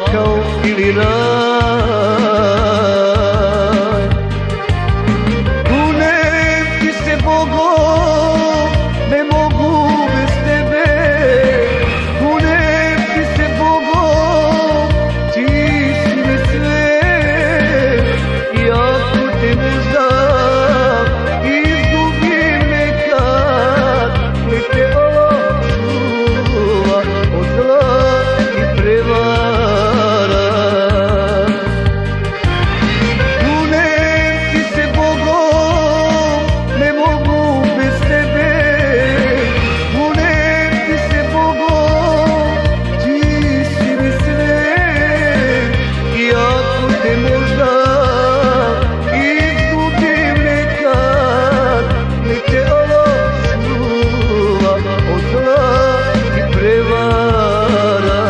pakao ili raj. Kunem ti se Bogom, ne mogu bez tebe. Kunem ti se Bogom, ti si mi sve. I ako te možda izgubim nekad, nek te čuva od zla i prevara. Kunem ti se Bogom, ne mogu bez tebe. Kunem ti se Bogom, ti si mi sve. I ako te možda izgubim nekad, nek te čuva od zla i prevara.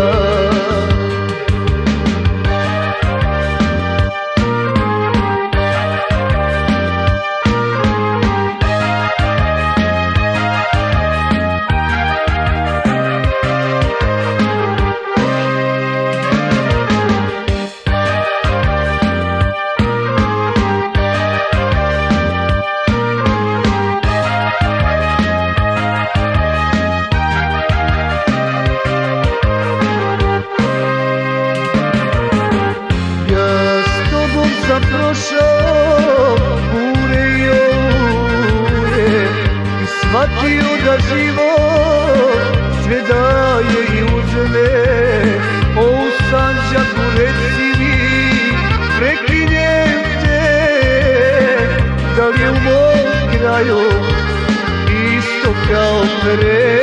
Sam prošao bure i oluje i shvatio da život sve daje i uzme. O Sandžaku reci mi, preklinjem te, da li je u mom kraju isto kao pre?